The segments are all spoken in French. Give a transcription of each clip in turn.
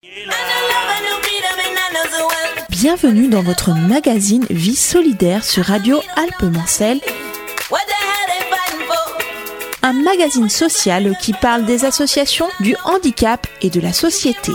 Bienvenue dans votre magazine Vie solidaire sur Radio Alpes-Mancel. Un magazine social qui parle des associations, du handicap et de la société.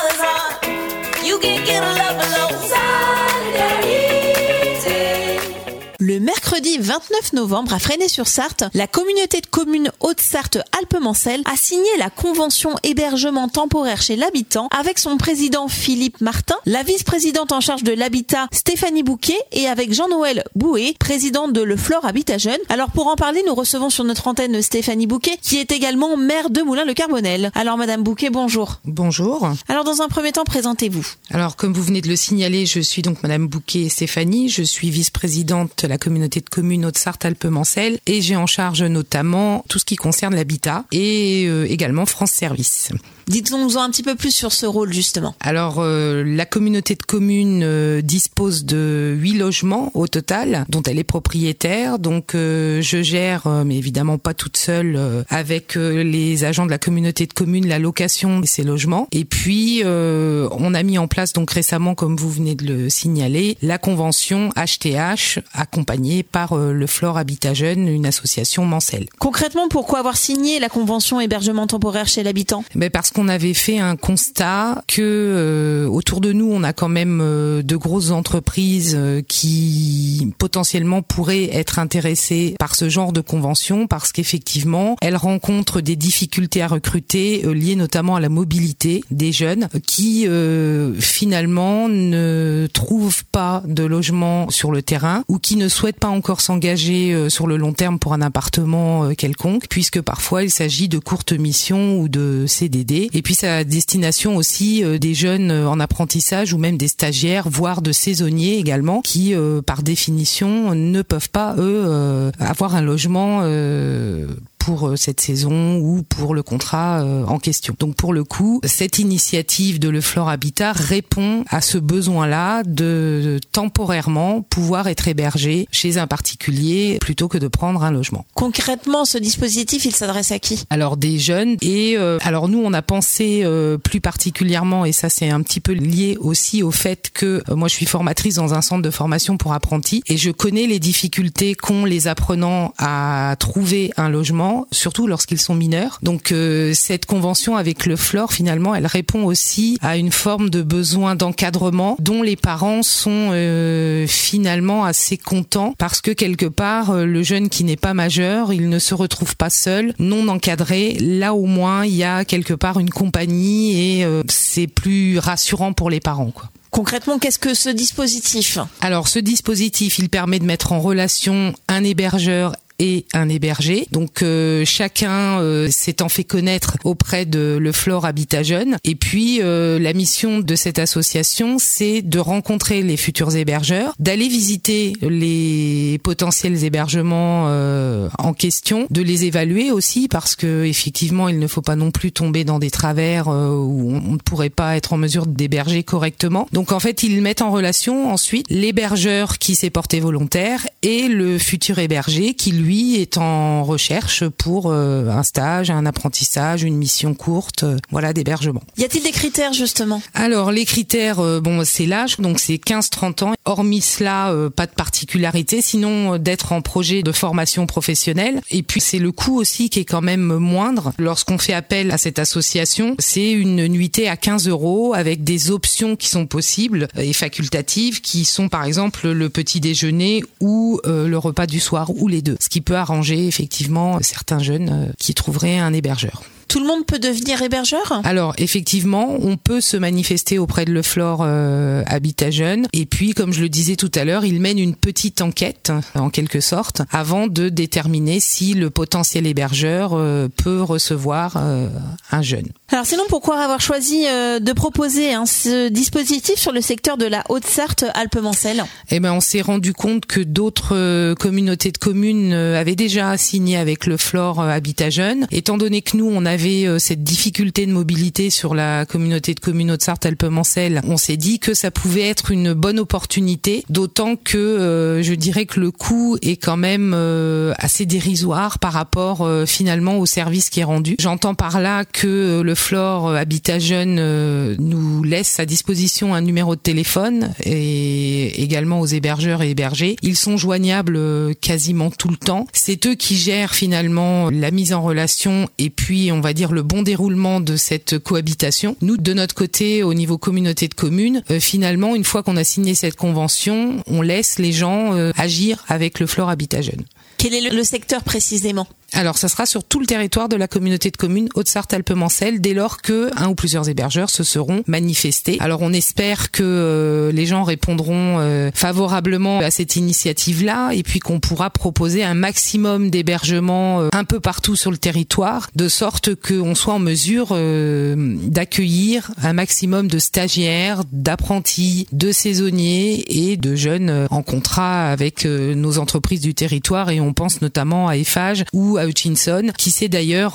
Le mercredi 29 novembre à Fresnay-sur-Sarthe, la communauté de communes Haute-Sarthe Alpes-Mancel a signé la convention hébergement temporaire chez l'habitant avec son président Philippe Martin, la vice-présidente en charge de l'habitat Stéphanie Bouquet et avec Jean-Noël Bouet, président de Le Flore Habitat Jeune. Alors pour en parler, nous recevons sur notre antenne Stéphanie Bouquet qui est également maire de Moulins-le-Carbonel. Alors Madame Bouquet, bonjour. Bonjour. Alors dans un premier temps, présentez-vous. Alors comme vous venez de le signaler, je suis donc Madame Bouquet Stéphanie, je suis vice-présidente de la communauté de communes Haute-Sarthe Alpes-Mancel et j'ai en charge notamment tout ce qui concerne l'habitat et également France Service. Dites-nous un petit peu plus sur ce rôle justement. Alors la communauté de communes dispose de 8 logements au total dont elle est propriétaire, donc je gère, mais évidemment pas toute seule, avec les agents de la communauté de communes la location de ces logements. Et puis on a mis en place donc récemment, comme vous venez de le signaler, la convention HTH accompagnée par Le Flore Habitat Jeune, une association Mancel. Concrètement, pourquoi avoir signé la convention hébergement temporaire chez l'habitant ? Parce qu'on avait fait un constat que autour de nous, on a quand même de grosses entreprises qui potentiellement pourraient être intéressées par ce genre de convention parce qu'effectivement, elles rencontrent des difficultés à recruter liées notamment à la mobilité des jeunes qui finalement ne trouvent pas de logement sur le terrain ou qui ne souhaitent pas encore s'engager sur le long terme pour un appartement quelconque, puisque parfois il s'agit de courtes missions ou de CDD. Et puis ça a destination aussi des jeunes en apprentissage ou même des stagiaires, voire de saisonniers également, qui par définition ne peuvent pas avoir un logement pour cette saison ou pour le contrat en question. Donc pour le coup, cette initiative de Le Flore Habitat répond à ce besoin-là de temporairement pouvoir être hébergé chez un particulier plutôt que de prendre un logement. Concrètement, ce dispositif, il s'adresse à qui ? Alors des jeunes et alors nous on a pensé plus particulièrement, et ça c'est un petit peu lié aussi au fait que moi je suis formatrice dans un centre de formation pour apprentis et je connais les difficultés qu'ont les apprenants à trouver un logement, surtout lorsqu'ils sont mineurs. Donc cette convention avec Le Flore, finalement, elle répond aussi à une forme de besoin d'encadrement dont les parents sont finalement assez contents parce que quelque part, le jeune qui n'est pas majeur, il ne se retrouve pas seul, non encadré. Là au moins, il y a quelque part une compagnie et c'est plus rassurant pour les parents, quoi. Concrètement, qu'est-ce que ce dispositif ? Alors, ce dispositif, il permet de mettre en relation un hébergeur et un hébergé. Donc chacun s'étant fait connaître auprès de Le Flore Habitat Jeune. Et puis la mission de cette association, c'est de rencontrer les futurs hébergeurs, d'aller visiter les potentiels hébergements en question, de les évaluer aussi parce que effectivement, il ne faut pas non plus tomber dans des travers où on ne pourrait pas être en mesure d'héberger correctement. Donc en fait, ils mettent en relation ensuite l'hébergeur qui s'est porté volontaire et le futur hébergé qui lui est en recherche pour un stage, un apprentissage, une mission courte, voilà, d'hébergement. Y a-t-il des critères justement ? Alors les critères, c'est l'âge, donc c'est 15-30 ans. Hormis cela, pas de particularité, sinon d'être en projet de formation professionnelle. Et puis c'est le coût aussi qui est quand même moindre. Lorsqu'on fait appel à cette association, c'est une nuitée à 15 € avec des options qui sont possibles et facultatives, qui sont par exemple le petit déjeuner ou le repas du soir ou les deux. Ce qui peut arranger effectivement certains jeunes qui trouveraient un hébergeur. Tout le monde peut devenir hébergeur ? Alors effectivement, on peut se manifester auprès de Le Flore Habitat Jeune. Et puis, comme je le disais tout à l'heure, il mène une petite enquête, en quelque sorte, avant de déterminer si le potentiel hébergeur peut recevoir un jeune. Alors sinon, pourquoi avoir choisi de proposer ce dispositif sur le secteur de la Haute-Sarthe Alpes-Mancel ? On s'est rendu compte que d'autres communautés de communes avaient déjà signé avec Le Flore Habitat Jeune. Étant donné que nous, on avait avait cette difficulté de mobilité sur la communauté de communes Haute-Sarthe-Alpes-Mancelles, on s'est dit que ça pouvait être une bonne opportunité, d'autant que je dirais que le coût est quand même assez dérisoire par rapport finalement au service qui est rendu. J'entends par là que le FLOR Habitat Jeune nous laisse à disposition un numéro de téléphone et également aux hébergeurs et hébergés. Ils sont joignables quasiment tout le temps. C'est eux qui gèrent finalement la mise en relation et puis on va dire le bon déroulement de cette cohabitation. Nous, de notre côté, au niveau communauté de communes, finalement, une fois qu'on a signé cette convention, on laisse les gens agir avec le FLOR Habitat Jeune. Quel est le secteur précisément ? Alors, ça sera sur tout le territoire de la communauté de communes Haute-Sarthe-Alpes-Mancelles dès lors que un ou plusieurs hébergeurs se seront manifestés. Alors, on espère que les gens répondront favorablement à cette initiative-là et puis qu'on pourra proposer un maximum d'hébergements un peu partout sur le territoire, de sorte qu'on soit en mesure d'accueillir un maximum de stagiaires, d'apprentis, de saisonniers et de jeunes en contrat avec nos entreprises du territoire, et on pense notamment à Eiffage ou à Hutchinson, qui s'est d'ailleurs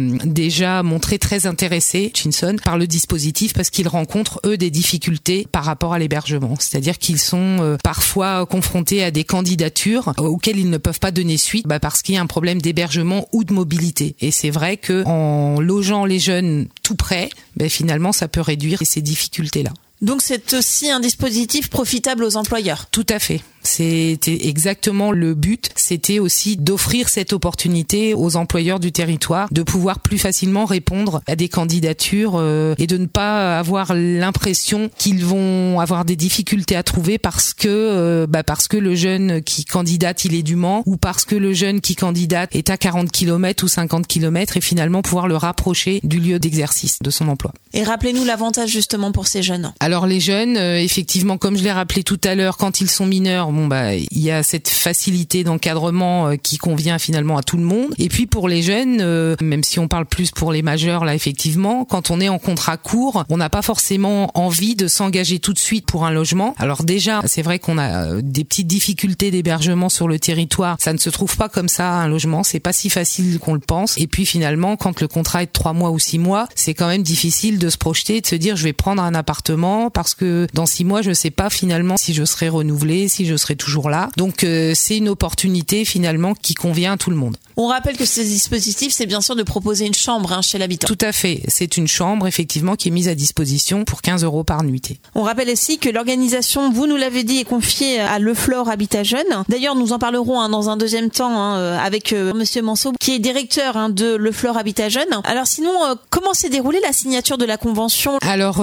déjà montré très intéressé, Hutchinson, par le dispositif parce qu'ils rencontrent, eux, des difficultés par rapport à l'hébergement. C'est-à-dire qu'ils sont parfois confrontés à des candidatures auxquelles ils ne peuvent pas donner suite parce qu'il y a un problème d'hébergement ou de mobilité. Et c'est vrai que en logeant les jeunes tout près, finalement, ça peut réduire ces difficultés-là. Donc c'est aussi un dispositif profitable aux employeurs. Tout à fait. C'était exactement le but. C'était aussi d'offrir cette opportunité aux employeurs du territoire de pouvoir plus facilement répondre à des candidatures et de ne pas avoir l'impression qu'ils vont avoir des difficultés à trouver parce que le jeune qui candidate, il est du Mans, ou parce que le jeune qui candidate est à 40 km ou 50 km, et finalement pouvoir le rapprocher du lieu d'exercice de son emploi. Et rappelez-nous l'avantage justement pour ces jeunes. Alors les jeunes, effectivement, comme je l'ai rappelé tout à l'heure, quand ils sont mineurs, il y a cette facilité d'encadrement qui convient finalement à tout le monde. Et puis pour les jeunes, même si on parle plus pour les majeurs là, effectivement, quand on est en contrat court, on n'a pas forcément envie de s'engager tout de suite pour un logement. Alors déjà, c'est vrai qu'on a des petites difficultés d'hébergement sur le territoire. Ça ne se trouve pas comme ça un logement. C'est pas si facile qu'on le pense. Et puis finalement, quand le contrat est de 3 mois ou 6 mois, c'est quand même difficile de se projeter, de se dire je vais prendre un appartement parce que dans 6 mois, je sais pas finalement si je serai renouvelé, si je serai toujours là. Donc c'est une opportunité finalement qui convient à tout le monde. On rappelle que ce dispositif, c'est bien sûr de proposer une chambre chez l'habitant. Tout à fait. C'est une chambre effectivement qui est mise à disposition pour 15 € par nuitée. On rappelle aussi que l'organisation, vous nous l'avez dit, est confiée à Le FLOR Habitat Jeune. D'ailleurs, nous en parlerons dans un deuxième temps avec Monsieur Manceau, qui est directeur de Le FLOR Habitat Jeune. Alors sinon, comment s'est déroulée la signature de la convention ? Alors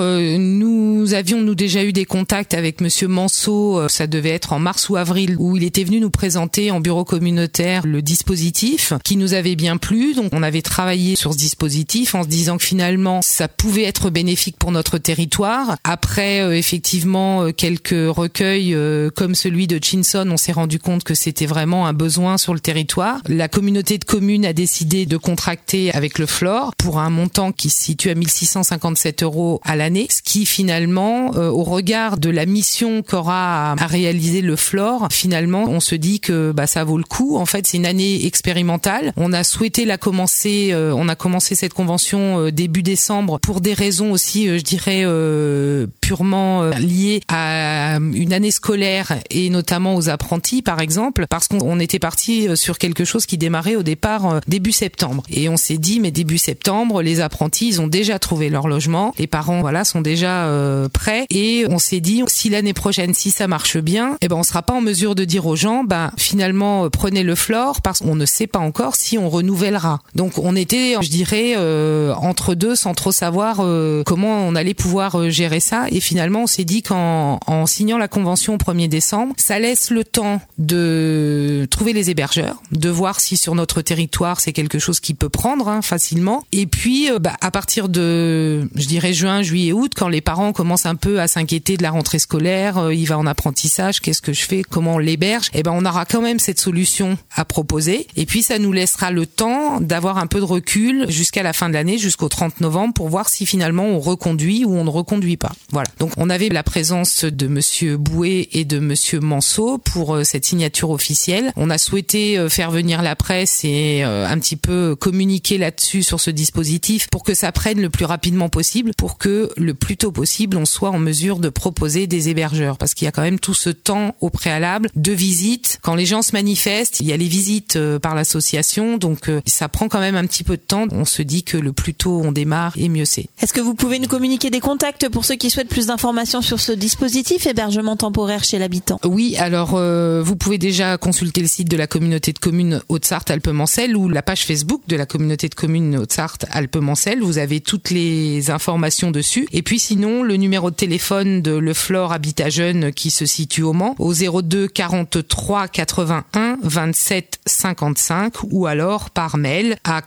nous avions déjà eu des contacts avec Monsieur Manceau. Ça devait être en mars ou avril, où il était venu nous présenter en bureau communautaire le dispositif qui nous avait bien plu. Donc on avait travaillé sur ce dispositif en se disant que finalement ça pouvait être bénéfique pour notre territoire. Après effectivement quelques recueils comme celui de Hutchinson, on s'est rendu compte que c'était vraiment un besoin sur le territoire. La communauté de communes a décidé de contracter avec le FLOR pour un montant qui se situe à 1 657 € à l'année, ce qui finalement au regard de la mission qu'aura à réaliser le FLOR, finalement on se dit que ça vaut le coup. En fait, c'est une année expérimentale. On a souhaité on a commencé cette convention début décembre pour des raisons aussi, je dirais, purement liées à une année scolaire et notamment aux apprentis, par exemple, parce qu'on était parti sur quelque chose qui démarrait au départ début septembre. Et on s'est dit, mais début septembre, les apprentis, ils ont déjà trouvé leur logement. Les parents, sont déjà prêts. Et on s'est dit, si l'année prochaine, si ça marche bien, on sera pas en mesure de dire aux gens, finalement, prenez le FLOR, parce qu'on ne sait pas encore si on renouvellera. Donc on était, je dirais, entre deux, sans trop savoir comment on allait pouvoir gérer ça. Et finalement, on s'est dit qu'en signant la convention au 1er décembre, ça laisse le temps de trouver les hébergeurs, de voir si sur notre territoire c'est quelque chose qui peut prendre facilement. Et puis, à partir de, je dirais, juin, juillet, août, quand les parents commencent un peu à s'inquiéter de la rentrée scolaire, il va en apprentissage, qu'est-ce que je fais, comment on l'héberge, on aura quand même cette solution à proposer. Et puis ça nous laissera le temps d'avoir un peu de recul jusqu'à la fin de l'année, jusqu'au 30 novembre, pour voir si finalement on reconduit ou on ne reconduit pas. Voilà. Donc on avait la présence de Monsieur Bouet et de Monsieur Manceau pour cette signature officielle. On a souhaité faire venir la presse et un petit peu communiquer là-dessus sur ce dispositif pour que ça prenne le plus rapidement possible, pour que le plus tôt possible on soit en mesure de proposer des hébergeurs, parce qu'il y a quand même tout ce temps au préalable de visite. Quand les gens se manifestent, il y a les visites par l'association, donc ça prend quand même un petit peu de temps. On se dit que le plus tôt on démarre et mieux c'est. Est-ce que vous pouvez nous communiquer des contacts pour ceux qui souhaitent plus d'informations sur ce dispositif hébergement temporaire chez l'habitant? Oui, alors vous pouvez déjà consulter le site de la communauté de communes Haute-Sarthe-Alpes-Mancelles ou la page Facebook de la communauté de communes Haute-Sarthe-Alpes-Mancelles. Vous avez toutes les informations dessus. Et puis sinon, le numéro de téléphone de Le Flore Habitat Jeune qui se situe au Mans au 02 43 81 27 55 ou alors par mail à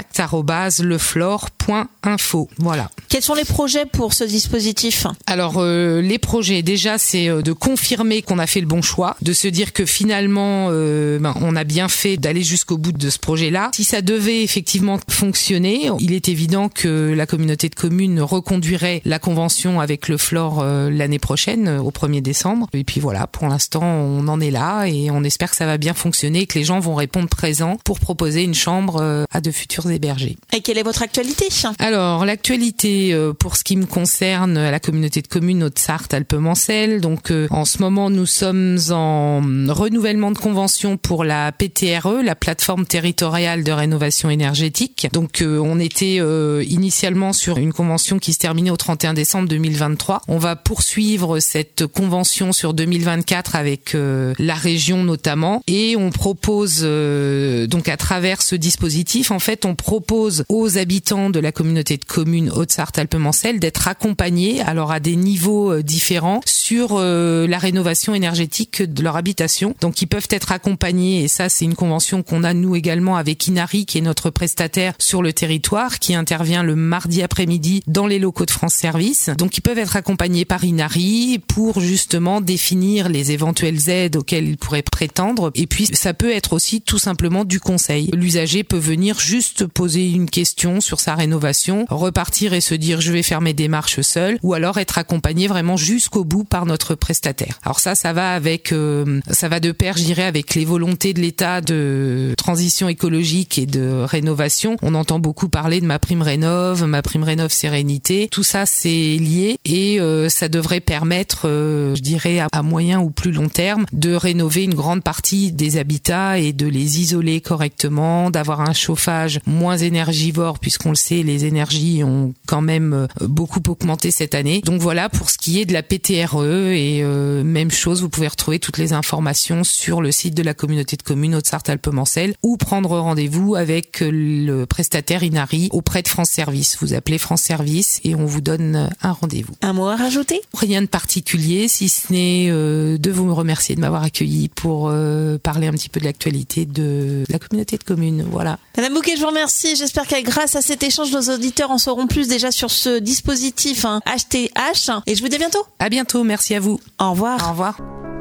contact@leflore.info. Voilà. Quels sont les projets pour ce dispositif? Alors les projets, déjà c'est de confirmer qu'on a fait le bon choix, de se dire que finalement on a bien fait d'aller jusqu'au bout de ce projet-là. Si ça devait effectivement fonctionner, il est évident que la communauté de communes reconduirait la convention avec le Flore l'année prochaine, au 1er décembre. Et puis voilà, pour l'instant on en est là et on espère que ça va bien fonctionner, que les gens vont répondre présents pour proposer une chambre à de futurs hébergés. Et quelle est votre actualité? Alors l'actualité pour ce qui me concerne à la communauté de communes Haute-Sarthe-Alpes-Mancelles, donc en ce moment nous sommes en renouvellement de convention pour la PTRE, la plateforme territoriale de rénovation énergétique. Donc on était initialement sur une convention qui se terminait au 31 décembre 2023. On va poursuivre cette convention sur 2024 avec la région notamment, et on propose donc à travers ce dispositif, en fait, on propose aux habitants de la communauté de communes Haute-Sarthe-Alpes-Mancelles d'être accompagnés, alors à des niveaux différents, sur la rénovation énergétique de leur habitation. Donc ils peuvent être accompagnés, et ça c'est une convention qu'on a nous également avec Inari, qui est notre prestataire sur le territoire, qui intervient le mardi après-midi dans les locaux de France Service. Donc ils peuvent être accompagnés par Inari pour justement définir les éventuelles aides auxquelles ils pourraient prétendre. Et puis ça peut être aussi tout simplement du conseil. L'usager peut venir juste poser une question sur sa rénovation, repartir et se dire je vais faire mes démarches seul, ou alors être accompagné vraiment jusqu'au bout par notre prestataire. Alors ça va avec, ça va de pair, je dirais, avec les volontés de l'État de transition écologique et de rénovation. On entend beaucoup parler de ma prime rénov sérénité. Tout ça c'est lié et ça devrait permettre, je dirais, à moyen ou plus long terme, de rénover une grande partie des habitats et de les isoler correctement, d'avoir un chauffage moins énergivore, puisqu'on le sait, les énergies ont quand même beaucoup augmenté cette année. Donc voilà pour ce qui est de la PTRE, et même chose, vous pouvez retrouver toutes les informations sur le site de la communauté de communes Haute-Sarthe-Alpes-Mancelles ou prendre rendez-vous avec le prestataire Inari auprès de France Service. Vous appelez France Service et on vous donne un rendez-vous. Un mot à rajouter? Rien de particulier, si ce n'est de vous remercier de m'avoir accueilli pour parler un petit peu de l'actualité de la communauté de communes. Voilà. Madame Bouquet, je vous remercie. J'espère que grâce à cet échange, nos auditeurs en sauront plus déjà sur ce dispositif HTH. Et je vous dis à bientôt. À bientôt, merci à vous. Au revoir. Au revoir.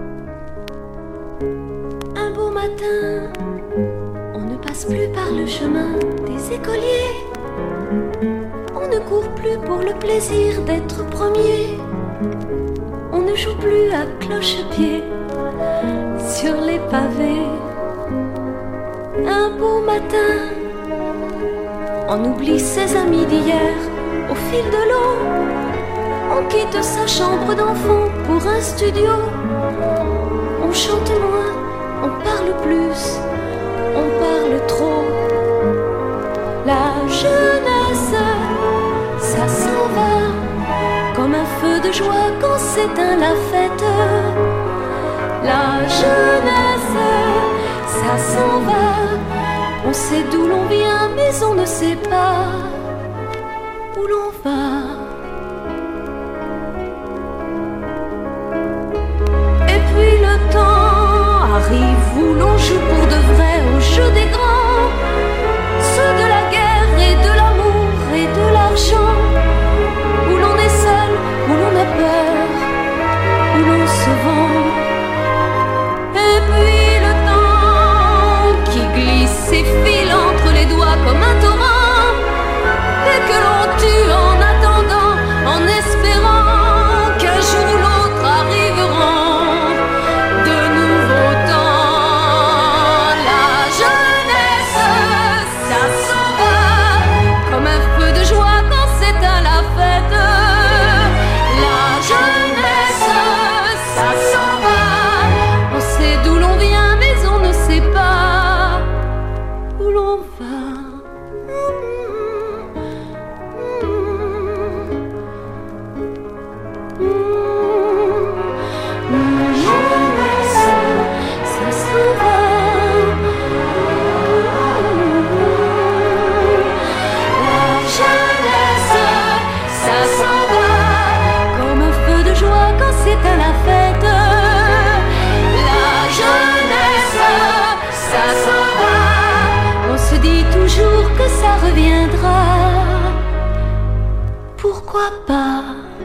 Un beau matin, on ne passe plus par le chemin des écoliers. On ne court plus pour le plaisir d'être premier. On ne joue plus à cloche-pied sur les pavés. Un beau matin, on oublie ses amis d'hier au fil de l'eau. On quitte sa chambre d'enfant pour un studio. On chante moins, on parle plus, on parle trop. La jeunesse, ça s'en va comme un feu de joie quand s'éteint la fête. La jeunesse, ça s'en va. On sait d'où l'on vient, mais on ne sait pas où l'on va. Et puis le temps arrive où l'on joue pour de vrai au jeu des grands, ceux de la guerre et de l'amour et de l'argent, où l'on est seul, où l'on a peur, où l'on se vend. papa.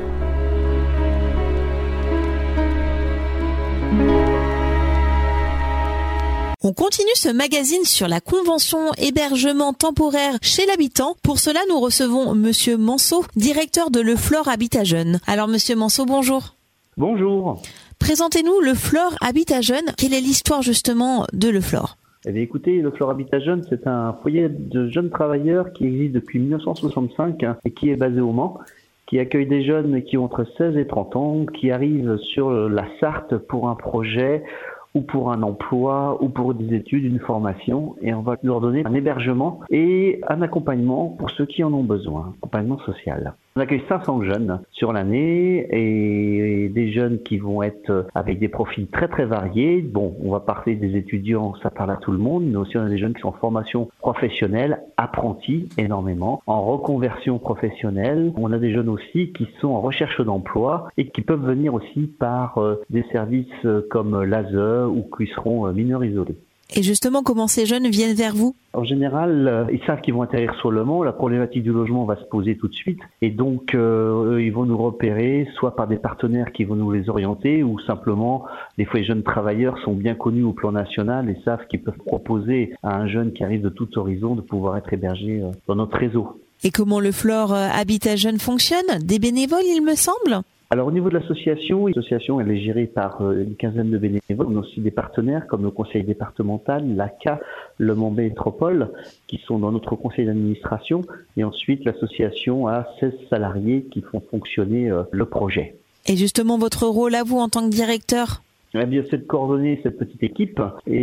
On continue ce magazine sur la convention hébergement temporaire chez l'habitant. Pour cela, nous recevons Monsieur Manceau, directeur de Le Flore Habitat Jeune. Alors Monsieur Manceau, bonjour. Bonjour. Présentez-nous Le Flore Habitat Jeune. Quelle est l'histoire justement de Le Flore ? Eh bien, écoutez, Le Flore Habitat Jeune, c'est un foyer de jeunes travailleurs qui existe depuis 1965 et qui est basé au Mans, qui accueille des jeunes qui ont entre 16 et 30 ans, qui arrivent sur la Sarthe pour un projet ou pour un emploi, ou pour des études, une formation, et on va leur donner un hébergement et un accompagnement pour ceux qui en ont besoin, accompagnement social. On accueille 500 jeunes sur l'année, et des jeunes qui vont être avec des profils très très variés. Bon, on va parler des étudiants, ça parle à tout le monde, mais aussi on a des jeunes qui sont en formation professionnelle, apprentis énormément, en reconversion professionnelle. On a des jeunes aussi qui sont en recherche d'emploi et qui peuvent venir aussi par des services comme l'ASE, ou qui seront mineurs isolés. Et justement, comment ces jeunes viennent vers vous ? En général, ils savent qu'ils vont atterrir sur le Mans, la problématique du logement va se poser tout de suite, et donc ils vont nous repérer, soit par des partenaires qui vont nous les orienter, ou simplement, des fois les jeunes travailleurs sont bien connus au plan national et savent qu'ils peuvent proposer à un jeune qui arrive de tout horizon de pouvoir être hébergé dans notre réseau. Et comment Le Flore Habitat Jeune fonctionne ? Des bénévoles, il me semble ? Alors au niveau de l'association elle est gérée par une quinzaine de bénévoles. On a aussi des partenaires comme le conseil départemental, l'ACA, le Mans Métropole, qui sont dans notre conseil d'administration. Et ensuite, l'association a 16 salariés qui font fonctionner le projet. Et justement, votre rôle à vous en tant que directeur ? Eh bien, c'est de coordonner cette petite équipe.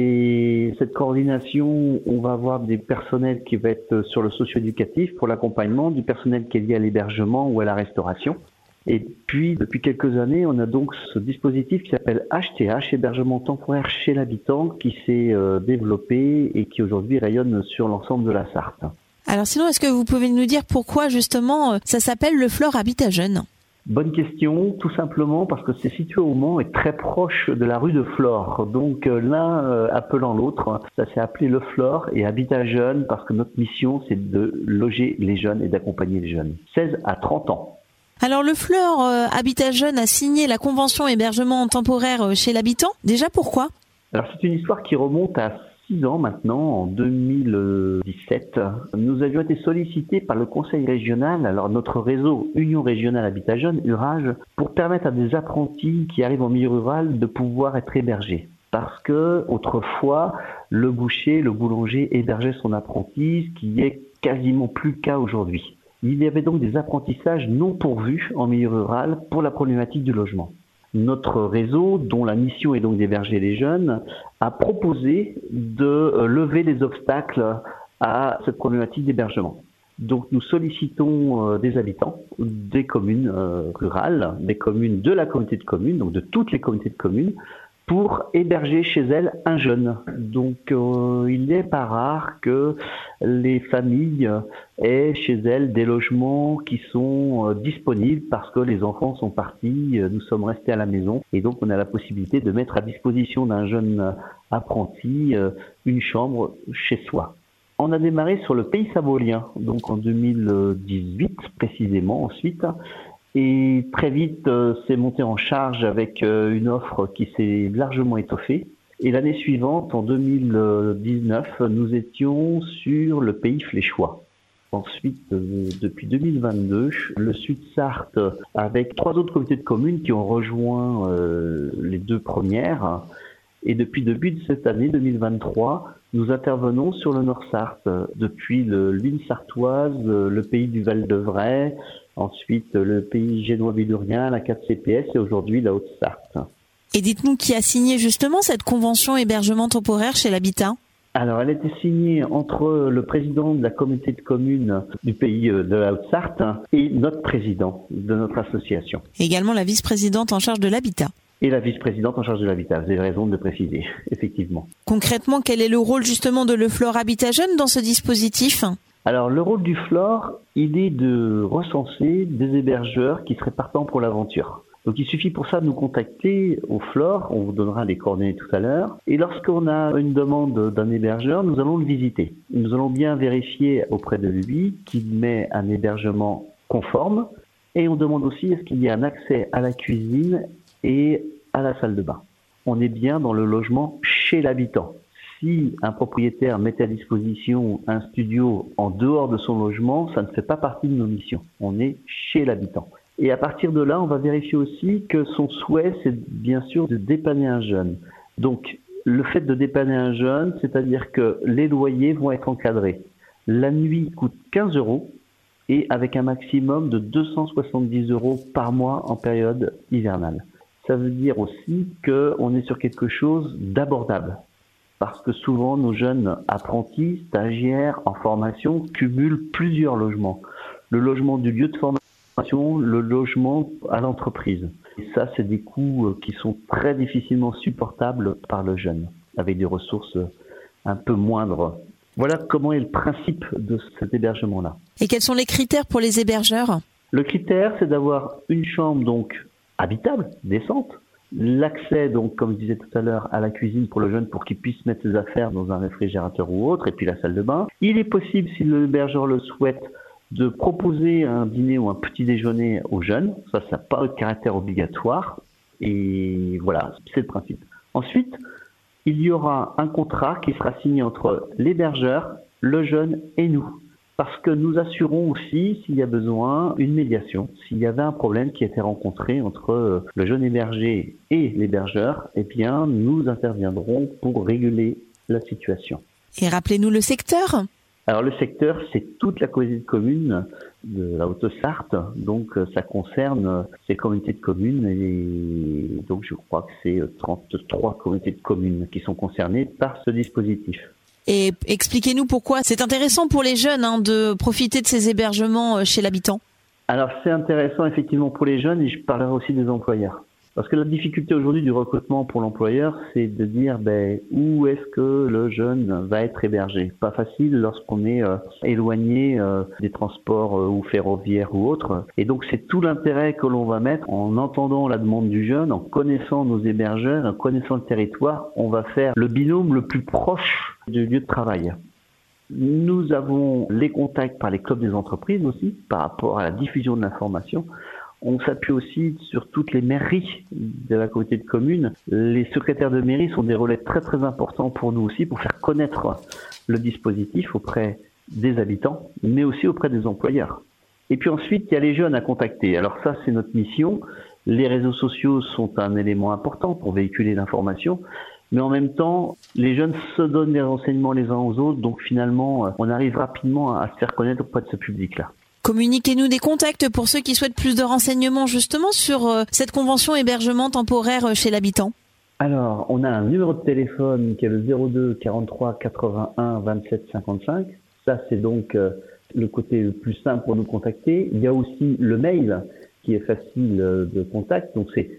Et cette coordination, on va avoir des personnels qui vont être sur le socio-éducatif pour l'accompagnement, du personnel qui est lié à l'hébergement ou à la restauration. Et puis, depuis quelques années, on a donc ce dispositif qui s'appelle HTH, hébergement temporaire chez l'habitant, qui s'est développé et qui aujourd'hui rayonne sur l'ensemble de la Sarthe. Alors sinon, est-ce que vous pouvez nous dire pourquoi justement ça s'appelle Le Flore Habitat Jeune ? Bonne question, tout simplement parce que c'est situé au Mans et très proche de la rue de Flore. Donc l'un appelant l'autre, ça s'est appelé Le Flore et Habitat Jeune parce que notre mission, c'est de loger les jeunes et d'accompagner les jeunes. 16 à 30 ans. Alors Le Flore Habitat Jeune a signé la convention hébergement temporaire chez l'habitant. Déjà pourquoi ? Alors c'est une histoire qui remonte à 6 ans maintenant, en 2017. Nous avions été sollicités par le conseil régional, alors notre réseau Union Régionale Habitat Jeune, URAGE, pour permettre à des apprentis qui arrivent en milieu rural de pouvoir être hébergés. Parce que autrefois, le boucher, le boulanger hébergeait son apprenti, ce qui est quasiment plus le cas aujourd'hui. Il y avait donc des apprentissages non pourvus en milieu rural pour la problématique du logement. Notre réseau, dont la mission est donc d'héberger les jeunes, a proposé de lever les obstacles à cette problématique d'hébergement. Donc nous sollicitons des habitants des communes rurales, des communes de la communauté de communes, donc de toutes les communautés de communes, pour héberger chez elles un jeune. Donc il n'est pas rare que les familles aient chez elles des logements qui sont disponibles parce que les enfants sont partis, nous sommes restés à la maison et donc on a la possibilité de mettre à disposition d'un jeune apprenti une chambre chez soi. On a démarré sur le pays savoyen, donc en 2018 précisément ensuite. Et très vite, c'est monté en charge avec une offre qui s'est largement étoffée. Et l'année suivante, en 2019, nous étions sur le pays fléchois. Ensuite, depuis 2022, le Sud-Sarthe, avec 3 autres communautés de communes qui ont rejoint les 2 premières. Et depuis le début de cette année 2023, nous intervenons sur le Nord-Sarthe, depuis l'Huisne sartoise, le pays du Val-de-Vray, ensuite le pays génois-billurien, la 4 CPS et aujourd'hui la Haute-Sarthe. Et dites-nous qui a signé justement cette convention hébergement temporaire chez l'habitat ? Alors, elle a été signée entre le président de la communauté de communes du pays de la Haute-Sarthe et notre président de notre association. Et également la vice-présidente en charge de l'habitat. Et la vice-présidente en charge de l'habitat, vous avez raison de le préciser, effectivement. Concrètement, quel est le rôle justement de Le Flore Habitat Jeune dans ce dispositif ? Alors, le rôle du Flore, il est de recenser des hébergeurs qui seraient partants pour l'aventure. Donc, il suffit pour ça de nous contacter au Flore, on vous donnera les coordonnées tout à l'heure. Et lorsqu'on a une demande d'un hébergeur, nous allons le visiter. Nous allons bien vérifier auprès de lui qu'il met un hébergement conforme, Et on demande aussi est-ce qu'il y a un accès à la cuisine et à la salle de bain. On est bien dans le logement chez l'habitant. Si un propriétaire mettait à disposition un studio en dehors de son logement, ça ne fait pas partie de nos missions. On est chez l'habitant. Et à partir de là, on va vérifier aussi que son souhait, c'est bien sûr de dépanner un jeune. Donc, le fait de dépanner un jeune, c'est-à-dire que les loyers vont être encadrés. La nuit coûte 15 € et avec un maximum de 270 € par mois en période hivernale. Ça veut dire aussi qu'on est sur quelque chose d'abordable. Parce que souvent, nos jeunes apprentis, stagiaires en formation cumulent plusieurs logements. Le logement du lieu de formation, le logement à l'entreprise. Et ça, c'est des coûts qui sont très difficilement supportables par le jeune, avec des ressources un peu moindres. Voilà comment est le principe de cet hébergement-là. Et quels sont les critères pour les hébergeurs ? Le critère, c'est d'avoir une chambre donc habitable, décente. L'accès, donc, comme je disais tout à l'heure, à la cuisine pour le jeune pour qu'il puisse mettre ses affaires dans un réfrigérateur ou autre, et puis la salle de bain. Il est possible, si l'hébergeur le souhaite, de proposer un dîner ou un petit déjeuner aux jeunes. Ça n'a pas de caractère obligatoire. Et voilà, c'est le principe. Ensuite, il y aura un contrat qui sera signé entre l'hébergeur, le jeune et nous. Parce que nous assurons aussi, s'il y a besoin, une médiation. S'il y avait un problème qui était rencontré entre le jeune hébergé et l'hébergeur, eh bien, nous interviendrons pour réguler la situation. Et rappelez-nous le secteur. Alors, le secteur, c'est toute la communauté de communes de la Haute-Sarthe. Donc, ça concerne ces communautés de communes et donc, je crois que c'est 33 communautés de communes qui sont concernées par ce dispositif. Et expliquez-nous pourquoi c'est intéressant pour les jeunes de profiter de ces hébergements chez l'habitant. Alors c'est intéressant effectivement pour les jeunes et je parlerai aussi des employeurs. Parce que la difficulté aujourd'hui du recrutement pour l'employeur, c'est de dire où est-ce que le jeune va être hébergé. Pas facile lorsqu'on est éloigné des transports ou ferroviaires ou autres. Et donc c'est tout l'intérêt que l'on va mettre en entendant la demande du jeune, en connaissant nos hébergeurs, en connaissant le territoire. On va faire le binôme le plus proche du lieu de travail. Nous avons les contacts par les clubs des entreprises aussi, par rapport à la diffusion de l'information. On s'appuie aussi sur toutes les mairies de la communauté de communes. Les secrétaires de mairie sont des relais très très importants pour nous aussi, pour faire connaître le dispositif auprès des habitants, mais aussi auprès des employeurs. Et puis ensuite, il y a les jeunes à contacter. Alors ça, c'est notre mission. Les réseaux sociaux sont un élément important pour véhiculer l'information. Mais en même temps, les jeunes se donnent des renseignements les uns aux autres. Donc finalement, on arrive rapidement à se faire connaître auprès de ce public-là. Communiquez-nous des contacts pour ceux qui souhaitent plus de renseignements justement sur cette convention hébergement temporaire chez l'habitant. Alors, on a un numéro de téléphone qui est le 02 43 81 27 55. Ça, c'est donc le côté le plus simple pour nous contacter. Il y a aussi le mail qui est facile de contact. Donc, c'est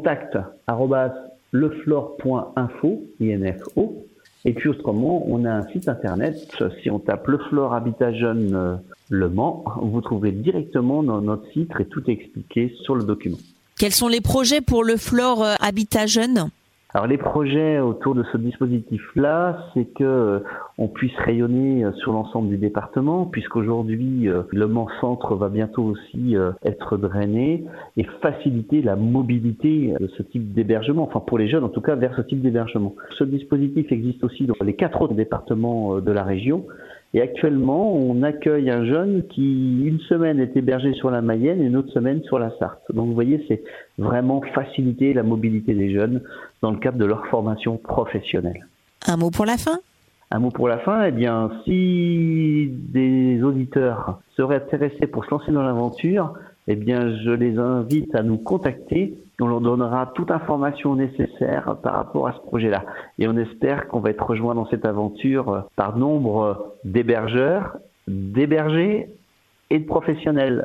contact@leflore.info, info. Et puis autrement, on a un site internet. Si on tape Le Flore Habitat Jeune Le Mans, vous trouverez directement dans notre site et tout est expliqué sur le document. Quels sont les projets pour Le Flore Habitat Jeune ? Alors les projets autour de ce dispositif-là, c'est que on puisse rayonner sur l'ensemble du département, puisqu'aujourd'hui le Mans Centre va bientôt aussi être drainé et faciliter la mobilité de ce type d'hébergement, enfin pour les jeunes en tout cas, vers ce type d'hébergement. Ce dispositif existe aussi dans les 4 autres départements de la région. Et actuellement, on accueille un jeune qui, une semaine, est hébergé sur la Mayenne et une autre semaine sur la Sarthe. Donc, vous voyez, c'est vraiment faciliter la mobilité des jeunes dans le cadre de leur formation professionnelle. Un mot pour la fin ? Un mot pour la fin, eh bien, si des auditeurs seraient intéressés pour se lancer dans l'aventure, eh bien, je les invite à nous contacter. On leur donnera toute information nécessaire par rapport à ce projet-là. Et on espère qu'on va être rejoint dans cette aventure par nombre d'hébergeurs, d'hébergés et de professionnels.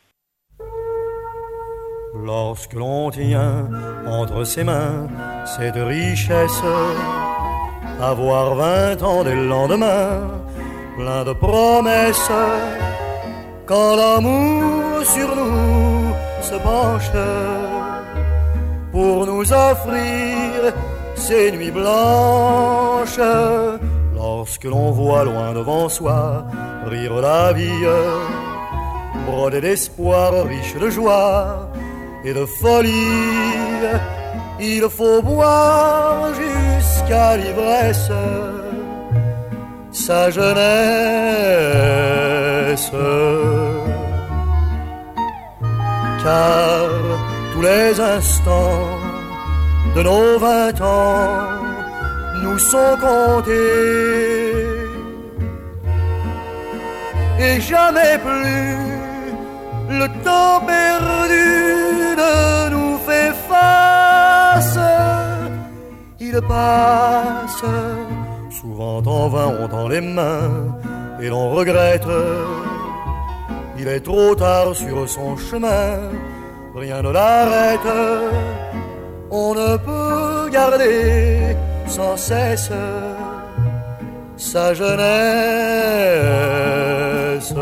Lorsque l'on tient entre ses mains cette richesse, avoir 20 ans dès le lendemain, plein de promesses, quand l'amour sur nous se penche, pour nous offrir ces nuits blanches, lorsque l'on voit loin devant soi rire la vie, brodé d'espoir, riche de joie et de folie. Il faut boire jusqu'à l'ivresse sa jeunesse, car tous les instants de nos 20 ans nous sont comptés, et jamais plus le temps perdu ne nous fait face. Il passe, souvent en vain on tend les mains et l'on regrette. Il est trop tard sur son chemin, rien ne l'arrête. On ne peut garder sans cesse sa jeunesse.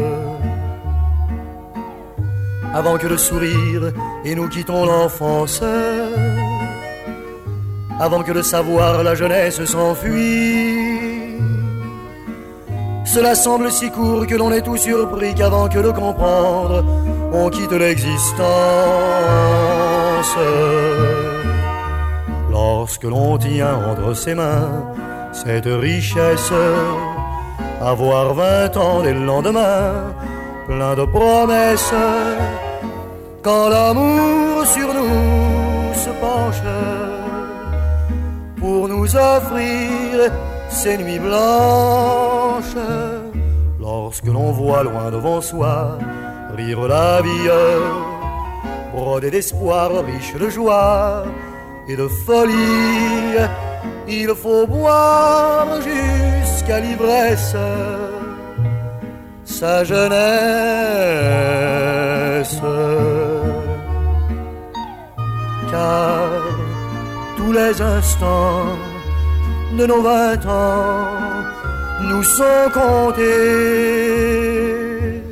Avant que le sourire et nous quittons l'enfance, avant que le savoir, la jeunesse s'enfuit. Cela semble si court que l'on est tout surpris qu'avant que de comprendre, on quitte l'existence. Lorsque l'on tient entre ses mains cette richesse, avoir 20 ans dès le lendemain, plein de promesses, quand l'amour sur nous se penche pour nous offrir ces nuits blanches, lorsque l'on voit loin devant soi rire la vie, brodée d'espoir, riche de joie et de folie, il faut boire jusqu'à l'ivresse sa jeunesse, car tous les instants de nos 20 ans nous sont comptés,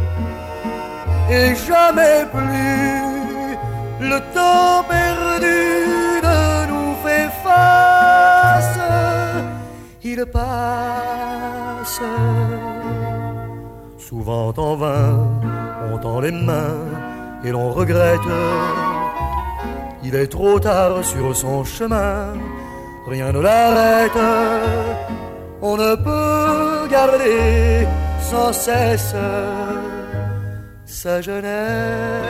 et jamais plus le temps perdu ne nous fait face. Il passe, souvent en vain on tend les mains et l'on regrette. Il est trop tard sur son chemin, rien ne l'arrête. On ne peut garder sans cesse sa jeunesse.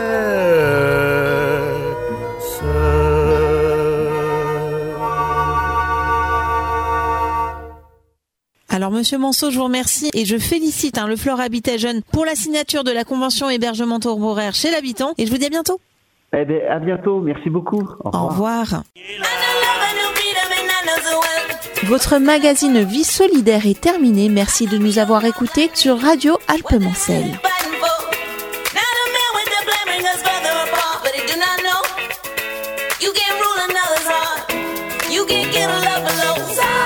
Alors Monsieur Manceau, je vous remercie et je félicite le Flore Habitat Jeune pour la signature de la convention hébergement temporaire chez l'habitant, et je vous dis à bientôt. Eh bien, à bientôt, merci beaucoup. Au revoir. Votre magazine Vie solidaire est terminé. Merci de nous avoir écoutés sur Radio Alpemancel. You can't get a love below.